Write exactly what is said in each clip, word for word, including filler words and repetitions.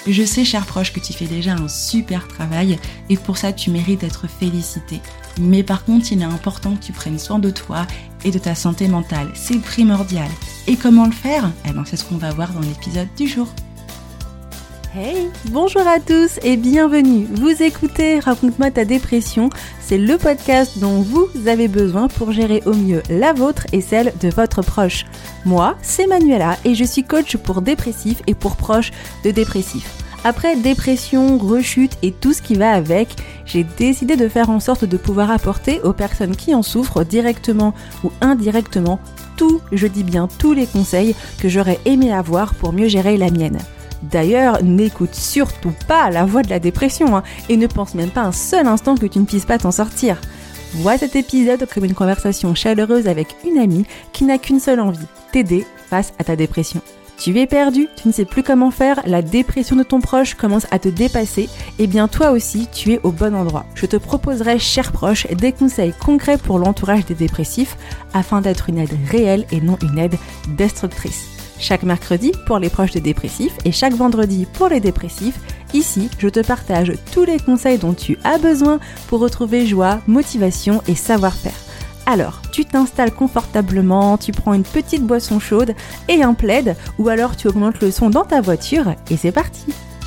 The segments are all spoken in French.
Je sais, cher proche, que tu fais déjà un super travail et pour ça, tu mérites d'être félicité. Mais par contre, il est important que tu prennes soin de toi et de ta santé mentale. C'est primordial. Et comment le faire ? Eh ben, c'est ce qu'on va voir dans l'épisode du jour. Hey, bonjour à tous et bienvenue. Vous écoutez Raconte-moi ta dépression. C'est le podcast dont vous avez besoin pour gérer au mieux la vôtre et celle de votre proche. Moi, c'est Manuela et je suis coach pour dépressifs et pour proches de dépressifs. Après dépression, rechute et tout ce qui va avec, j'ai décidé de faire en sorte de pouvoir apporter aux personnes qui en souffrent directement ou indirectement tous, je dis bien tous les conseils que j'aurais aimé avoir pour mieux gérer la mienne. D'ailleurs, n'écoute surtout pas la voix de la dépression hein, et ne pense même pas un seul instant que tu ne puisses pas t'en sortir. Vois cet épisode comme une conversation chaleureuse avec une amie qui n'a qu'une seule envie, t'aider face à ta dépression. Tu es perdu, tu ne sais plus comment faire, la dépression de ton proche commence à te dépasser, et bien toi aussi, tu es au bon endroit. Je te proposerai, cher proche, des conseils concrets pour l'entourage des dépressifs afin d'être une aide réelle et non une aide destructrice. Chaque mercredi pour les proches des dépressifs et chaque vendredi pour les dépressifs, ici, je te partage tous les conseils dont tu as besoin pour retrouver joie, motivation et savoir-faire. Alors, tu t'installes confortablement, tu prends une petite boisson chaude et un plaid, ou alors tu augmentes le son dans ta voiture et c'est parti.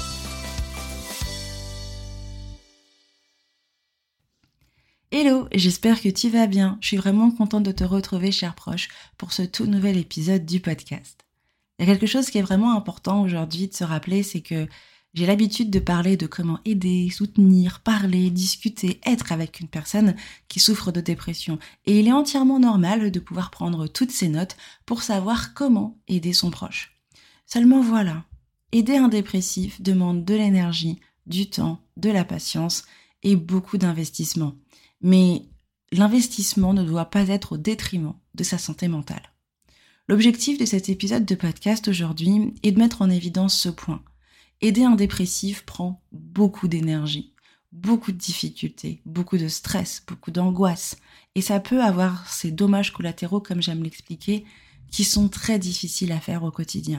Hello, j'espère que tu vas bien. Je suis vraiment contente de te retrouver, cher proche, pour ce tout nouvel épisode du podcast. Il y a quelque chose qui est vraiment important aujourd'hui de se rappeler, c'est que j'ai l'habitude de parler de comment aider, soutenir, parler, discuter, être avec une personne qui souffre de dépression. Et il est entièrement normal de pouvoir prendre toutes ces notes pour savoir comment aider son proche. Seulement voilà, aider un dépressif demande de l'énergie, du temps, de la patience et beaucoup d'investissement. Mais l'investissement ne doit pas être au détriment de sa santé mentale. L'objectif de cet épisode de podcast aujourd'hui est de mettre en évidence ce point. Aider un dépressif prend beaucoup d'énergie, beaucoup de difficultés, beaucoup de stress, beaucoup d'angoisse. Et ça peut avoir ces dommages collatéraux, comme j'aime l'expliquer, qui sont très difficiles à faire au quotidien.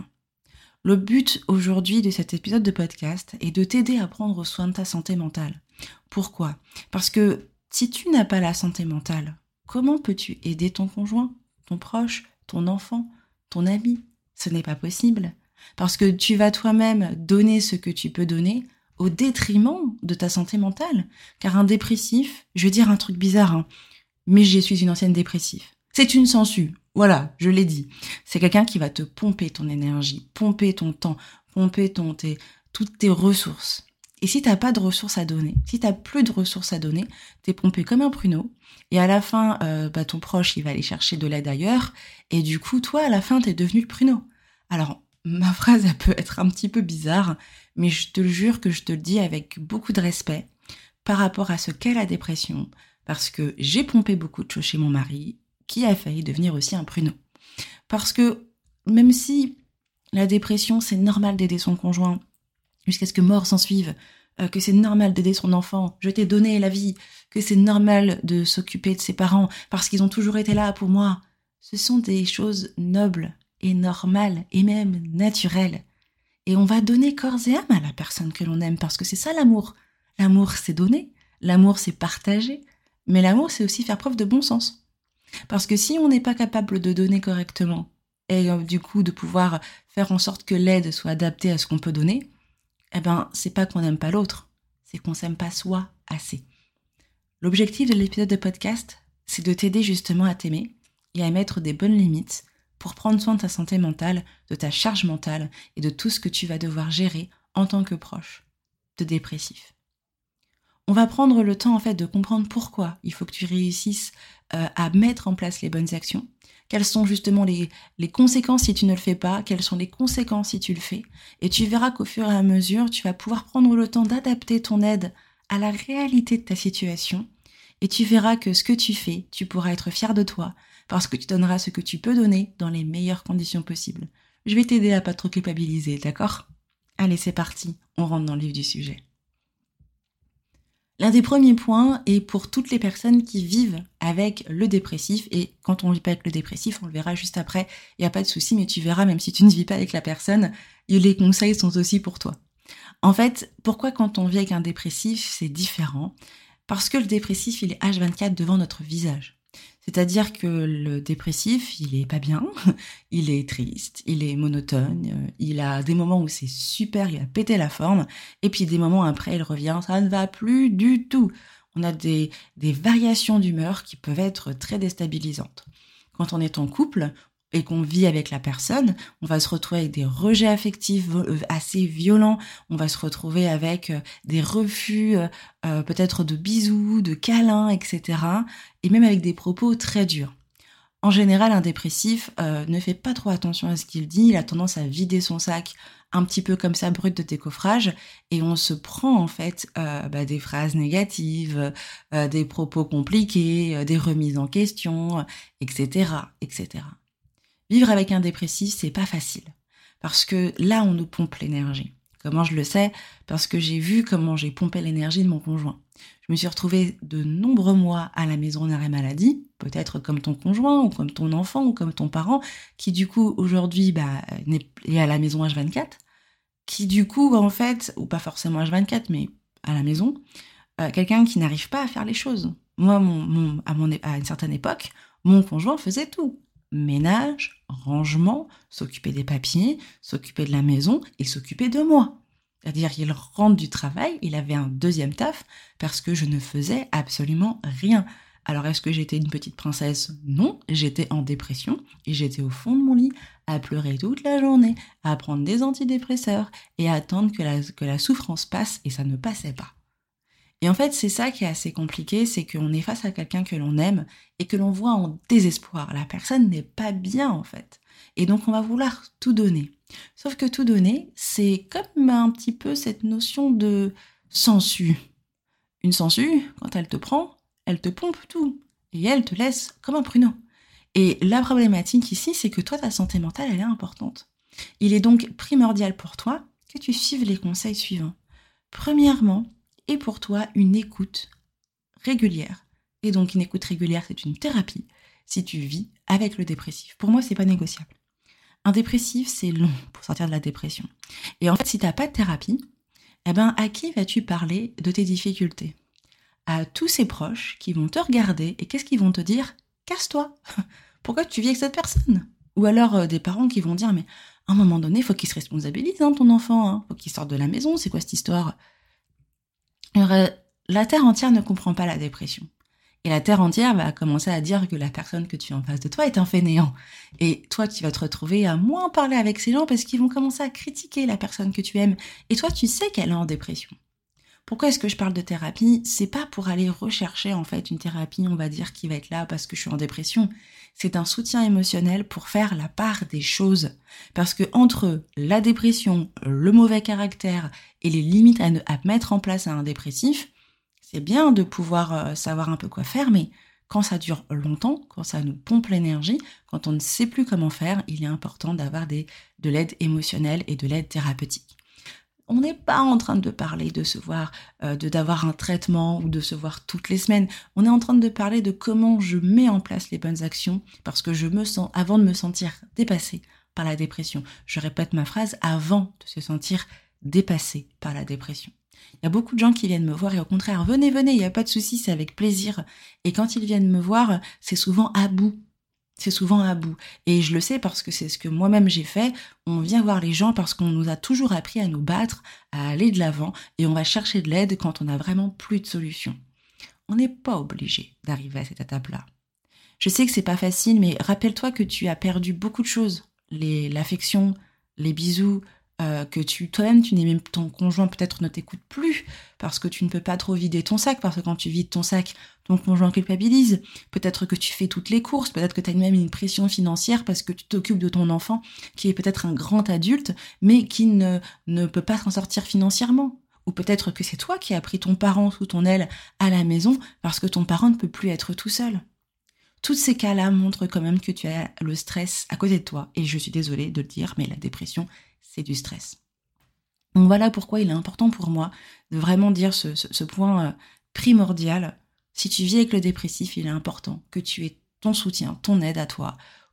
Le but aujourd'hui de cet épisode de podcast est de t'aider à prendre soin de ta santé mentale. Pourquoi ? Parce que si tu n'as pas la santé mentale, comment peux-tu aider ton conjoint, ton proche, ton enfant, ton ami ? Ce n'est pas possible. Parce que tu vas toi-même donner ce que tu peux donner au détriment de ta santé mentale. Car un dépressif, je vais dire un truc bizarre, hein, mais je suis une ancienne dépressive. C'est une sangsue, voilà, je l'ai dit. C'est quelqu'un qui va te pomper ton énergie, pomper ton temps, pomper ton, tes, toutes tes ressources. Et si t'as pas de ressources à donner, si t'as plus de ressources à donner, t'es pompé comme un pruneau. Et à la fin, euh, bah, ton proche, il va aller chercher de l'aide ailleurs. Et du coup, toi, à la fin, t'es devenu le pruneau. Alors, ma phrase, elle peut être un petit peu bizarre, mais je te le jure que je te le dis avec beaucoup de respect par rapport à ce qu'est la dépression, parce que j'ai pompé beaucoup de choses chez mon mari, qui a failli devenir aussi un pruneau. Parce que même si la dépression, c'est normal d'aider son conjoint, jusqu'à ce que mort s'en suive, euh, que c'est normal d'aider son enfant, je t'ai donné la vie, que c'est normal de s'occuper de ses parents, parce qu'ils ont toujours été là pour moi, ce sont des choses nobles et normales et même naturelles. Et on va donner corps et âme à la personne que l'on aime, parce que c'est ça l'amour. L'amour, c'est donner, l'amour, c'est partager, mais l'amour, c'est aussi faire preuve de bon sens. Parce que si on n'est pas capable de donner correctement, et euh, du coup de pouvoir faire en sorte que l'aide soit adaptée à ce qu'on peut donner, eh ben, c'est pas qu'on n'aime pas l'autre, c'est qu'on s'aime pas soi assez. L'objectif de l'épisode de podcast, c'est de t'aider justement à t'aimer et à mettre des bonnes limites pour prendre soin de ta santé mentale, de ta charge mentale et de tout ce que tu vas devoir gérer en tant que proche de dépressif. On va prendre le temps en fait de comprendre pourquoi il faut que tu réussisses euh, à mettre en place les bonnes actions. Quelles sont justement les, les conséquences si tu ne le fais pas, quelles sont les conséquences si tu le fais. Et tu verras qu'au fur et à mesure, tu vas pouvoir prendre le temps d'adapter ton aide à la réalité de ta situation. Et tu verras que ce que tu fais, tu pourras être fier de toi parce que tu donneras ce que tu peux donner dans les meilleures conditions possibles. Je vais t'aider à pas trop culpabiliser, d'accord ? Allez, c'est parti, on rentre dans le vif du sujet. L'un des premiers points est pour toutes les personnes qui vivent avec le dépressif, et quand on vit pas avec le dépressif, on le verra juste après, il n'y a pas de souci, mais tu verras, même si tu ne vis pas avec la personne, les conseils sont aussi pour toi. En fait, pourquoi quand on vit avec un dépressif, c'est différent? Parce que le dépressif, il est H vingt-quatre devant notre visage. C'est-à-dire que le dépressif, il est pas bien, il est triste, il est monotone, il a des moments où c'est super, il a pété la forme, et puis des moments après, il revient, ça ne va plus du tout. On a des, des variations d'humeur qui peuvent être très déstabilisantes. Quand on est en couple et qu'on vit avec la personne, on va se retrouver avec des rejets affectifs assez violents, on va se retrouver avec des refus euh, peut-être de bisous, de câlins, et cetera. Et même avec des propos très durs. En général, un dépressif euh, ne fait pas trop attention à ce qu'il dit, il a tendance à vider son sac un petit peu comme ça, brut de décoffrage, et on se prend en fait euh, bah, des phrases négatives, euh, des propos compliqués, euh, des remises en question, et cetera, et cetera. Vivre avec un dépressif, c'est pas facile, parce que là, on nous pompe l'énergie. Comment je le sais? Parce que j'ai vu comment j'ai pompé l'énergie de mon conjoint. Je me suis retrouvée de nombreux mois à la maison d'arrêt maladie, peut-être comme ton conjoint, ou comme ton enfant, ou comme ton parent, qui du coup, aujourd'hui, bah, est à la maison H vingt-quatre, qui du coup, en fait, ou pas forcément H vingt-quatre, mais à la maison, euh, quelqu'un qui n'arrive pas à faire les choses. Moi, mon, mon, à, mon, à une certaine époque, mon conjoint faisait tout. Ménage, rangement, s'occuper des papiers, s'occuper de la maison et s'occuper de moi. C'est-à-dire qu'il rentre du travail, il avait un deuxième taf parce que je ne faisais absolument rien. Alors est-ce que j'étais une petite princesse? Non, j'étais en dépression et j'étais au fond de mon lit à pleurer toute la journée, à prendre des antidépresseurs et à attendre que la, que la souffrance passe et ça ne passait pas. Et en fait, c'est ça qui est assez compliqué, c'est qu'on est face à quelqu'un que l'on aime et que l'on voit en désespoir. La personne n'est pas bien, en fait. Et donc, on va vouloir tout donner. Sauf que tout donner, c'est comme un petit peu cette notion de sangsue. Une sangsue, quand elle te prend, elle te pompe tout. Et elle te laisse comme un pruneau. Et la problématique ici, c'est que toi, ta santé mentale, elle est importante. Il est donc primordial pour toi que tu suives les conseils suivants. Premièrement, et pour toi une écoute régulière. Et donc une écoute régulière, c'est une thérapie si tu vis avec le dépressif. Pour moi, c'est pas négociable. Un dépressif, c'est long pour sortir de la dépression. Et en fait, si t'as pas de thérapie, eh ben, à qui vas-tu parler de tes difficultés? À tous ses proches qui vont te regarder et qu'est-ce qu'ils vont te dire? Casse-toi. Pourquoi tu vis avec cette personne? Ou alors euh, des parents qui vont dire, mais à un moment donné, il faut qu'il se responsabilise, hein, ton enfant. Hein. Faut qu'il sorte de la maison. C'est quoi cette histoire? Alors, la Terre entière ne comprend pas la dépression. Et la Terre entière va commencer à dire que la personne que tu as en face de toi est un fainéant. Et toi, tu vas te retrouver à moins parler avec ces gens parce qu'ils vont commencer à critiquer la personne que tu aimes. Et toi, tu sais qu'elle est en dépression. Pourquoi est-ce que je parle de thérapie? C'est pas pour aller rechercher en fait une thérapie, on va dire, qui va être là parce que je suis en dépression. C'est un soutien émotionnel pour faire la part des choses. Parce que entre la dépression, le mauvais caractère et les limites à, ne, à mettre en place à un dépressif, c'est bien de pouvoir euh, savoir un peu quoi faire, mais quand ça dure longtemps, quand ça nous pompe l'énergie, quand on ne sait plus comment faire, il est important d'avoir des, de l'aide émotionnelle et de l'aide thérapeutique. On n'est pas en train de parler de se voir, euh, de d'avoir un traitement ou de se voir toutes les semaines. On est en train de parler de comment je mets en place les bonnes actions parce que je me sens, avant de me sentir dépassée par la dépression, je répète ma phrase, avant de se sentir dépassée par la dépression. Il y a beaucoup de gens qui viennent me voir et au contraire, venez, venez, il n'y a pas de souci, c'est avec plaisir. Et quand ils viennent me voir, c'est souvent à bout. C'est souvent à bout. Et je le sais parce que c'est ce que moi-même j'ai fait. On vient voir les gens parce qu'on nous a toujours appris à nous battre, à aller de l'avant et on va chercher de l'aide quand on n'a vraiment plus de solution. On n'est pas obligé d'arriver à cette étape-là. Je sais que c'est pas facile, mais rappelle-toi que tu as perdu beaucoup de choses. Les, l'affection, les bisous, euh, que tu, toi-même, tu n'es même, ton conjoint peut-être ne t'écoute plus parce que tu ne peux pas trop vider ton sac, parce que quand tu vides ton sac, ton conjoint culpabilise. Peut-être que tu fais toutes les courses, peut-être que tu as même une pression financière parce que tu t'occupes de ton enfant qui est peut-être un grand adulte, mais qui ne, ne peut pas s'en sortir financièrement. Ou peut-être que c'est toi qui as pris ton parent sous ton aile à la maison parce que ton parent ne peut plus être tout seul. Tous ces cas-là montrent quand même que tu as le stress à côté de toi. Et je suis désolée de le dire, mais la dépression, c'est du stress. Donc voilà pourquoi il est important pour moi de vraiment dire ce, ce, ce point primordial. Si tu vis avec le dépressif, il est important que tu aies ton soutien, ton aide à toi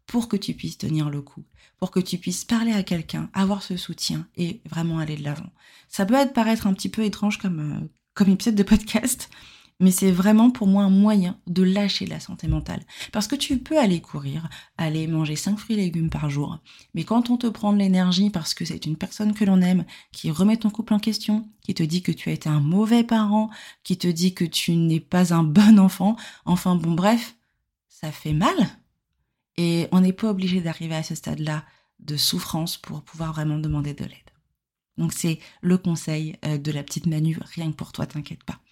pour que tu puisses tenir le coup, pour que tu puisses parler à quelqu'un, avoir ce soutien et vraiment aller de l'avant. Ça peut être paraître un petit peu étrange comme, euh, comme épisode de podcast, mais c'est vraiment pour moi un moyen de lâcher la santé mentale. Parce que tu peux aller courir, aller manger cinq fruits et légumes par jour, mais quand on te prend de l'énergie parce que c'est une personne que l'on aime, qui remet ton couple en question, qui te dit que tu as été un mauvais parent, qui te dit que tu n'es pas un bon enfant, enfin bon bref, ça fait mal. Et on n'est pas obligé d'arriver à ce stade-là de souffrance pour pouvoir vraiment demander de l'aide. Donc c'est le conseil de la petite Manu, rien que pour toi, t'inquiète pas.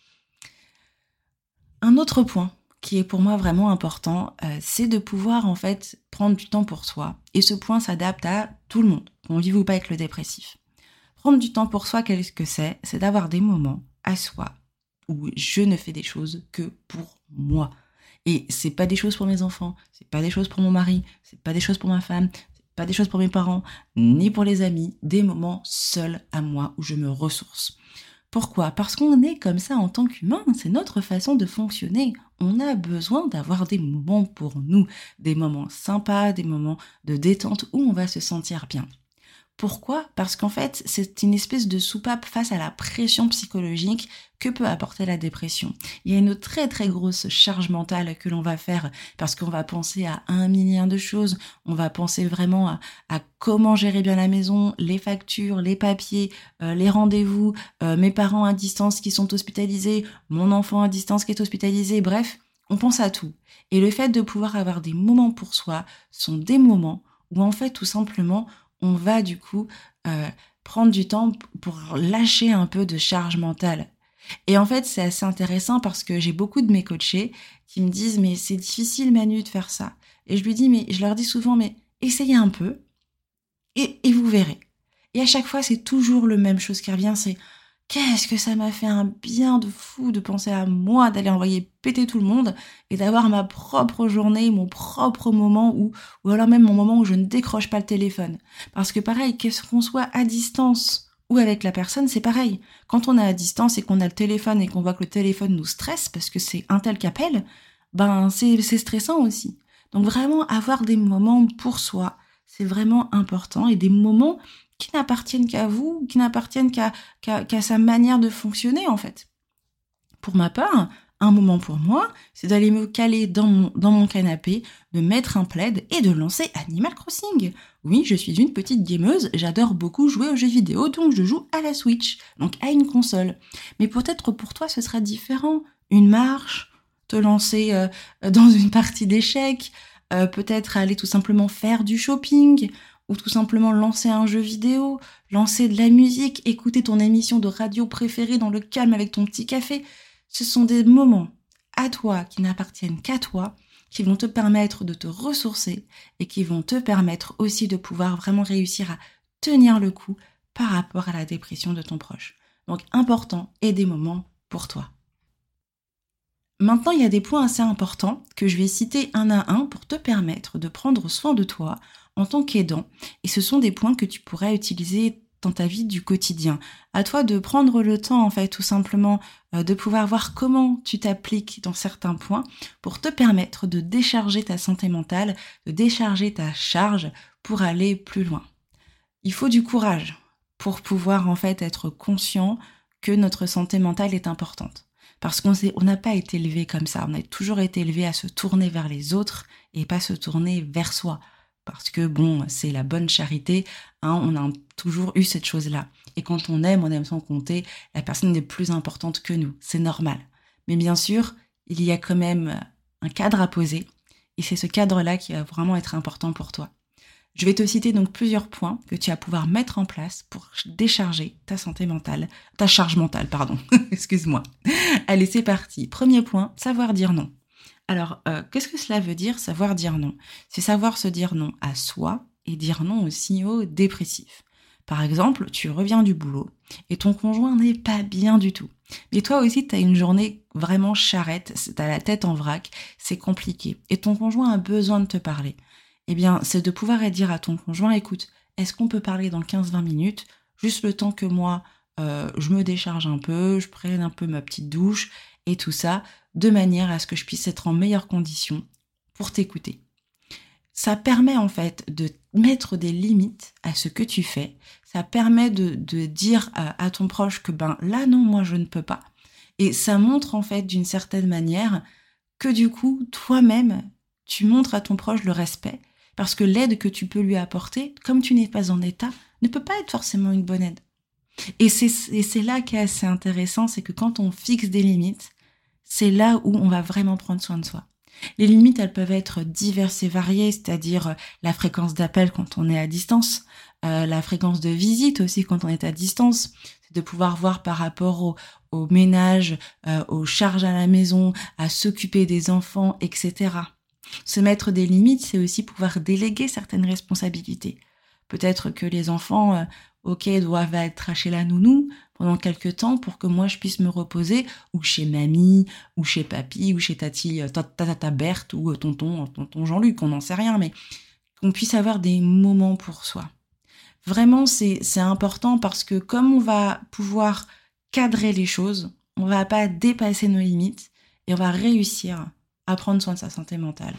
Un autre point qui est pour moi vraiment important, euh, c'est de pouvoir en fait prendre du temps pour soi. Et ce point s'adapte à tout le monde, qu'on vive ou pas avec le dépressif. Prendre du temps pour soi, qu'est-ce que c'est ? C'est d'avoir des moments à soi où je ne fais des choses que pour moi. Et c'est pas des choses pour mes enfants, c'est pas des choses pour mon mari, c'est pas des choses pour ma femme, c'est pas des choses pour mes parents, ni pour les amis, des moments seuls à moi où je me ressource. Pourquoi ? Parce qu'on est comme ça en tant qu'humain, c'est notre façon de fonctionner. On a besoin d'avoir des moments pour nous, des moments sympas, des moments de détente où on va se sentir bien. Pourquoi ? Parce qu'en fait, c'est une espèce de soupape face à la pression psychologique que peut apporter la dépression. Il y a une très très grosse charge mentale que l'on va faire parce qu'on va penser à un milliard de choses. On va penser vraiment à, à comment gérer bien la maison, les factures, les papiers, euh, les rendez-vous, euh, mes parents à distance qui sont hospitalisés, mon enfant à distance qui est hospitalisé, bref, on pense à tout. Et le fait de pouvoir avoir des moments pour soi sont des moments où en fait tout simplement on va du coup euh, prendre du temps pour lâcher un peu de charge mentale. Et en fait, c'est assez intéressant parce que j'ai beaucoup de mes coachés qui me disent « mais c'est difficile Manu de faire ça ». Et je lui dis, mais je leur dis souvent « mais essayez un peu et, et vous verrez ». Et à chaque fois, c'est toujours le même chose qui revient, c'est « qu'est-ce que ça m'a fait un bien de fou de penser à moi, d'aller envoyer péter tout le monde et d'avoir ma propre journée, mon propre moment où, ou alors même mon moment où je ne décroche pas le téléphone. » Parce que pareil, qu'est-ce qu'on soit à distance ou avec la personne, c'est pareil. Quand on est à distance et qu'on a le téléphone et qu'on voit que le téléphone nous stresse parce que c'est un tel qu'appelle, ben c'est, c'est stressant aussi. Donc vraiment avoir des moments pour soi, c'est vraiment important et des moments qui n'appartiennent qu'à vous, qui n'appartiennent qu'à, qu'à, qu'à sa manière de fonctionner en fait. Pour ma part, un moment pour moi, c'est d'aller me caler dans mon, dans mon canapé, de mettre un plaid et de lancer Animal Crossing. Oui, je suis une petite gameuse, j'adore beaucoup jouer aux jeux vidéo, donc je joue à la Switch, donc à une console. Mais peut-être pour toi, ce sera différent. Une marche, te lancer euh, dans une partie d'échecs, euh, peut-être aller tout simplement faire du shopping, ou tout simplement lancer un jeu vidéo, lancer de la musique, écouter ton émission de radio préférée dans le calme avec ton petit café. Ce sont des moments à toi qui n'appartiennent qu'à toi, qui vont te permettre de te ressourcer et qui vont te permettre aussi de pouvoir vraiment réussir à tenir le coup par rapport à la dépression de ton proche. Donc important et des moments pour toi. Maintenant, il y a des points assez importants que je vais citer un à un pour te permettre de prendre soin de toi en tant qu'aidant. Et ce sont des points que tu pourrais utiliser dans ta vie du quotidien. À toi de prendre le temps, en fait, tout simplement, euh, de pouvoir voir comment tu t'appliques dans certains points pour te permettre de décharger ta santé mentale, de décharger ta charge pour aller plus loin. Il faut du courage pour pouvoir, en fait, être conscient que notre santé mentale est importante. Parce qu'on s'est, on n'a pas été élevé comme ça, on a toujours été élevé à se tourner vers les autres et pas se tourner vers soi. Parce que bon, c'est la bonne charité, hein, on a toujours eu cette chose-là. Et quand on aime, on aime sans compter, la personne est plus importante que nous, c'est normal. Mais bien sûr, il y a quand même un cadre à poser, et c'est ce cadre-là qui va vraiment être important pour toi. Je vais te citer donc plusieurs points que tu vas pouvoir mettre en place pour décharger ta santé mentale, ta charge mentale, pardon, excuse-moi. Allez, c'est parti. Premier point, savoir dire non. Alors, euh, qu'est-ce que cela veut dire, savoir dire non ? C'est savoir se dire non à soi et dire non aussi aux dépressifs. Par exemple, tu reviens du boulot et ton conjoint n'est pas bien du tout. Mais toi aussi, tu as une journée vraiment charrette, tu as la tête en vrac, c'est compliqué. Et ton conjoint a besoin de te parler. Eh bien, c'est de pouvoir dire à ton conjoint, écoute, est-ce qu'on peut parler dans quinze à vingt minutes, juste le temps que moi, euh, je me décharge un peu, je prenne un peu ma petite douche et tout ça, de manière à ce que je puisse être en meilleures conditions pour t'écouter. ça permet en fait de mettre des limites à ce que tu fais. Ça permet de, de dire à, à ton proche que ben là non, moi je ne peux pas. Et ça montre en fait d'une certaine manière que du coup, toi-même, tu montres à ton proche le respect parce que l'aide que tu peux lui apporter, comme tu n'es pas en état, ne peut pas être forcément une bonne aide. Et c'est, et c'est là qui est assez intéressant, c'est que quand on fixe des limites, c'est là où on va vraiment prendre soin de soi. Les limites, elles peuvent être diverses et variées, c'est-à-dire la fréquence d'appel quand on est à distance, euh, la fréquence de visite aussi quand on est à distance, c'est de pouvoir voir par rapport au, au ménage, euh, aux charges à la maison, à s'occuper des enfants, et cetera. Se mettre des limites, c'est aussi pouvoir déléguer certaines responsabilités. Peut-être que les enfants, euh, ok, doivent être chez la nounou pendant quelques temps pour que moi je puisse me reposer, ou chez mamie, ou chez papy, ou chez tati, tata, tata Berthe, ou tonton, tonton Jean-Luc, on n'en sait rien, mais qu'on puisse avoir des moments pour soi. Vraiment, c'est, c'est important parce que comme on va pouvoir cadrer les choses, on va pas dépasser nos limites et on va réussir à prendre soin de sa santé mentale.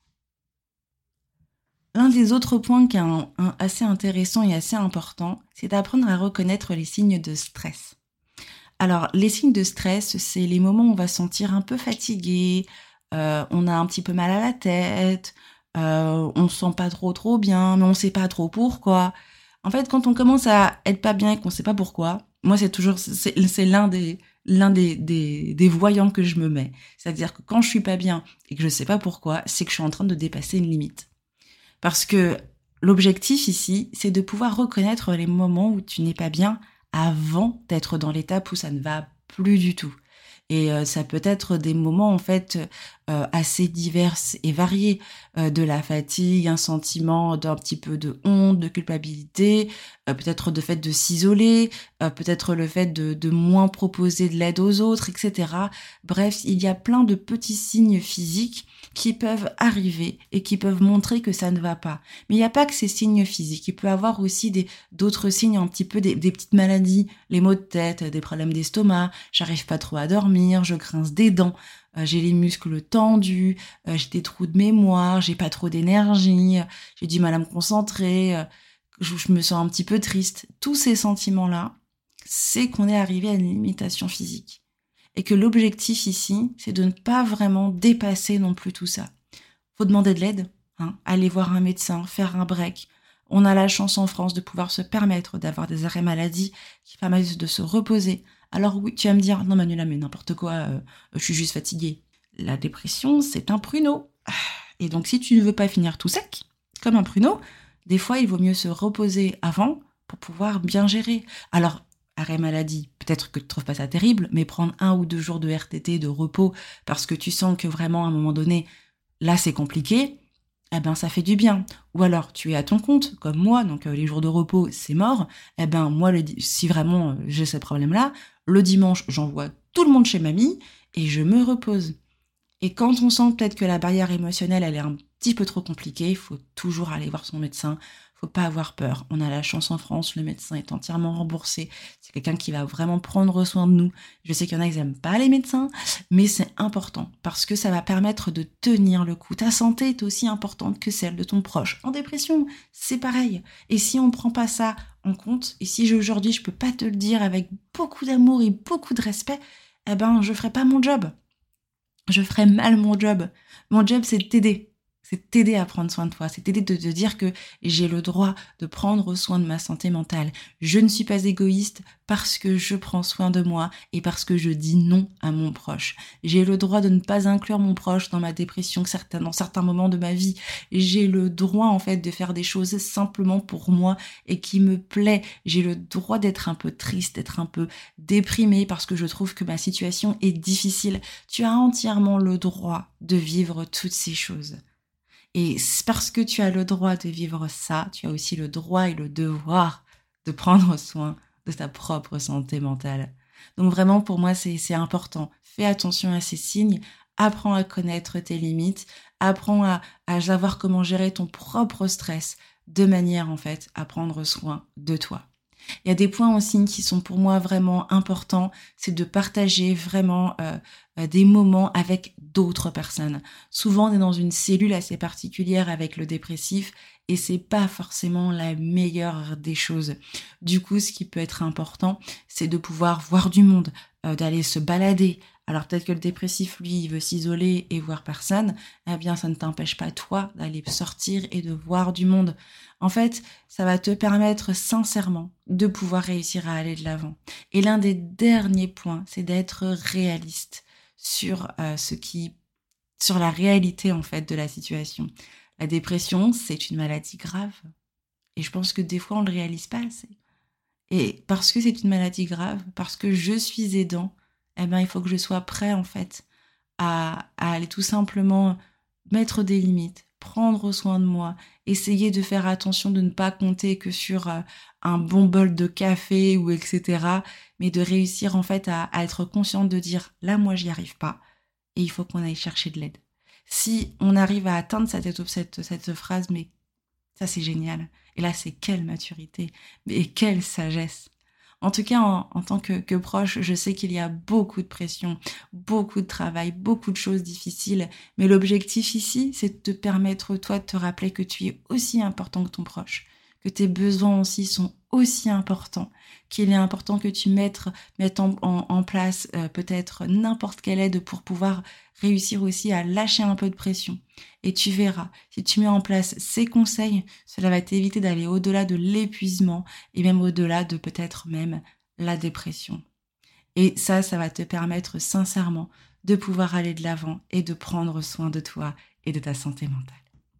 L'un des autres points qui est un, un, assez intéressant et assez important, c'est d'apprendre à reconnaître les signes de stress. Alors, les signes de stress, c'est les moments où on va se sentir un peu fatigué, euh, on a un petit peu mal à la tête, euh, on se sent pas trop trop bien, mais on sait pas trop pourquoi. En fait, quand on commence à être pas bien et qu'on sait pas pourquoi, moi c'est toujours c'est, c'est l'un des l'un des, des des voyants que je me mets. C'est-à-dire que quand je suis pas bien et que je sais pas pourquoi, c'est que je suis en train de dépasser une limite. Parce que l'objectif ici, c'est de pouvoir reconnaître les moments où tu n'es pas bien avant d'être dans l'étape où ça ne va plus du tout. Et euh, ça peut être des moments en fait euh, assez divers et variés, euh, de la fatigue, un sentiment d'un petit peu de honte, de culpabilité, euh, peut-être le fait de s'isoler, euh, peut-être le fait de, de moins proposer de l'aide aux autres, et cetera. Bref, il y a plein de petits signes physiques qui peuvent arriver et qui peuvent montrer que ça ne va pas. Mais il n'y a pas que ces signes physiques, il peut y avoir aussi des, d'autres signes, un petit peu des, des petites maladies, les maux de tête, des problèmes d'estomac, j'arrive pas trop à dormir, je grince des dents, euh, j'ai les muscles tendus, euh, j'ai des trous de mémoire, j'ai pas trop d'énergie, euh, j'ai du mal à me concentrer, euh, je, je me sens un petit peu triste. Tous ces sentiments-là, c'est qu'on est arrivé à une limitation physique. Et que l'objectif ici, c'est de ne pas vraiment dépasser non plus tout ça. Faut demander de l'aide, hein, aller voir un médecin, faire un break. On a la chance en France de pouvoir se permettre d'avoir des arrêts maladie qui permettent de se reposer. Alors oui, tu vas me dire, non Manuela, mais n'importe quoi, euh, je suis juste fatiguée. La dépression, c'est un pruneau. Et donc si tu ne veux pas finir tout sec, comme un pruneau, des fois il vaut mieux se reposer avant pour pouvoir bien gérer. Alors, arrêt maladie, peut-être que tu ne trouves pas ça terrible, mais prendre un ou deux jours de R T T, de repos, parce que tu sens que vraiment à un moment donné, là c'est compliqué, eh ben ça fait du bien. Ou alors tu es à ton compte, comme moi, donc euh, les jours de repos c'est mort, eh ben moi le, si vraiment euh, j'ai ce problème-là, le dimanche j'envoie tout le monde chez mamie et je me repose. Et quand on sent peut-être que la barrière émotionnelle elle est un petit peu trop compliquée, il faut toujours aller voir son médecin. Faut pas avoir peur. On a la chance en France, le médecin est entièrement remboursé. C'est quelqu'un qui va vraiment prendre soin de nous. Je sais qu'il y en a qui n'aiment pas les médecins, mais c'est important parce que ça va permettre de tenir le coup. Ta santé est aussi importante que celle de ton proche. En dépression, c'est pareil. Et si on ne prend pas ça en compte, et si aujourd'hui je peux pas te le dire avec beaucoup d'amour et beaucoup de respect, eh ben je ferai pas mon job. Je ferai mal mon job. Mon job, c'est de t'aider. C'est t'aider à prendre soin de toi, c'est t'aider de te dire que j'ai le droit de prendre soin de ma santé mentale. Je ne suis pas égoïste parce que je prends soin de moi et parce que je dis non à mon proche. J'ai le droit de ne pas inclure mon proche dans ma dépression certains, dans certains moments de ma vie. J'ai le droit en fait de faire des choses simplement pour moi et qui me plaît. J'ai le droit d'être un peu triste, d'être un peu déprimée parce que je trouve que ma situation est difficile. Tu as entièrement le droit de vivre toutes ces choses. Et parce que tu as le droit de vivre ça, tu as aussi le droit et le devoir de prendre soin de ta propre santé mentale. Donc vraiment, pour moi, c'est, c'est important. Fais attention à ces signes, apprends à connaître tes limites, apprends à, à savoir comment gérer ton propre stress de manière, en fait, à prendre soin de toi. Il y a des points aussi qui sont pour moi vraiment importants, c'est de partager vraiment euh, euh, des moments avec d'autres personnes. Souvent, on est dans une cellule assez particulière avec le dépressif et c'est pas forcément la meilleure des choses. Du coup, ce qui peut être important, c'est de pouvoir voir du monde, euh, d'aller se balader. Alors peut-être que le dépressif, lui, il veut s'isoler et voir personne. Eh bien, ça ne t'empêche pas, toi, d'aller sortir et de voir du monde. En fait, ça va te permettre sincèrement de pouvoir réussir à aller de l'avant. Et l'un des derniers points, c'est d'être réaliste sur euh, ce qui, sur la réalité en fait de la situation. La dépression, c'est une maladie grave. Et je pense que des fois, on ne le réalise pas assez. Et parce que c'est une maladie grave, parce que je suis aidant, eh ben, il faut que je sois prêt, en fait, à, à aller tout simplement mettre des limites, prendre soin de moi, essayer de faire attention de ne pas compter que sur euh, un bon bol de café ou et cetera, mais de réussir, en fait, à, à être consciente de dire, là, moi, j'y arrive pas, et il faut qu'on aille chercher de l'aide. Si on arrive à atteindre cette, cette, cette phrase, mais ça, c'est génial. Et là, c'est quelle maturité et quelle sagesse. En tout cas, en, en tant que, que proche, je sais qu'il y a beaucoup de pression, beaucoup de travail, beaucoup de choses difficiles. Mais l'objectif ici, c'est de te permettre, toi, de te rappeler que tu es aussi important que ton proche, que tes besoins aussi sont aussi importants, qu'il est important que tu mettes, mettes en, en, en place euh, peut-être n'importe quelle aide pour pouvoir réussir aussi à lâcher un peu de pression. Et tu verras, si tu mets en place ces conseils, cela va t'éviter d'aller au-delà de l'épuisement et même au-delà de peut-être même la dépression. Et ça, ça va te permettre sincèrement de pouvoir aller de l'avant et de prendre soin de toi et de ta santé mentale.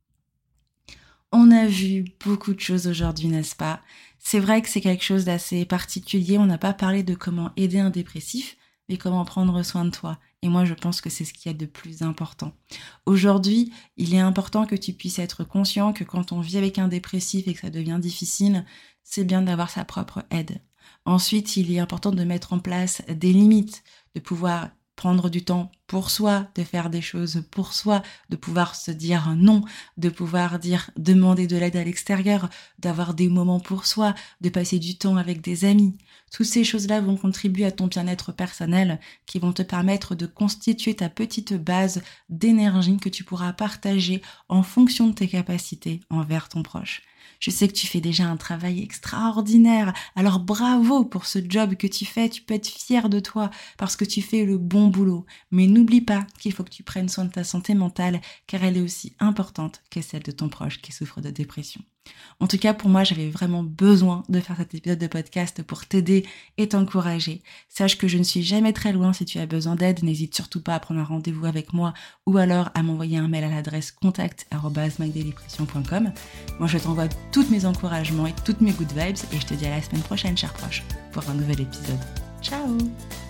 On a vu beaucoup de choses aujourd'hui, n'est-ce pas ? C'est vrai que c'est quelque chose d'assez particulier. On n'a pas parlé de comment aider un dépressif, mais comment prendre soin de toi. Et moi, je pense que c'est ce qu'il y a de plus important. Aujourd'hui, il est important que tu puisses être conscient que quand on vit avec un dépressif et que ça devient difficile, c'est bien d'avoir sa propre aide. Ensuite, il est important de mettre en place des limites, de pouvoir prendre du temps pour soi, de faire des choses pour soi, de pouvoir se dire non, de pouvoir dire demander de l'aide à l'extérieur, d'avoir des moments pour soi, de passer du temps avec des amis. Toutes ces choses-là vont contribuer à ton bien-être personnel, qui vont te permettre de constituer ta petite base d'énergie que tu pourras partager en fonction de tes capacités envers ton proche. Je sais que tu fais déjà un travail extraordinaire, alors bravo pour ce job que tu fais, tu peux être fier de toi parce que tu fais le bon boulot. Mais n'oublie pas qu'il faut que tu prennes soin de ta santé mentale car elle est aussi importante que celle de ton proche qui souffre de dépression. En tout cas, pour moi, j'avais vraiment besoin de faire cet épisode de podcast pour t'aider et t'encourager. Sache que je ne suis jamais très loin. Si tu as besoin d'aide, n'hésite surtout pas à prendre un rendez-vous avec moi ou alors à m'envoyer un mail à l'adresse contact arobase my daily pression point com. Moi, je t'envoie tous mes encouragements et toutes mes good vibes et je te dis à la semaine prochaine, chers proches, pour un nouvel épisode. Ciao!